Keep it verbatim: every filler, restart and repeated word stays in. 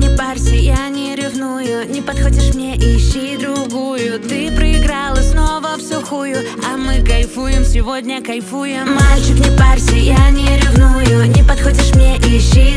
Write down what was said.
не парься, я не ревную. Не подходишь мне, ищи другую. Ты проиграла снова в сухую, а мы кайфуем, сегодня кайфуем. Мальчик, не парься, я не ревную. Не подходишь мне, ищи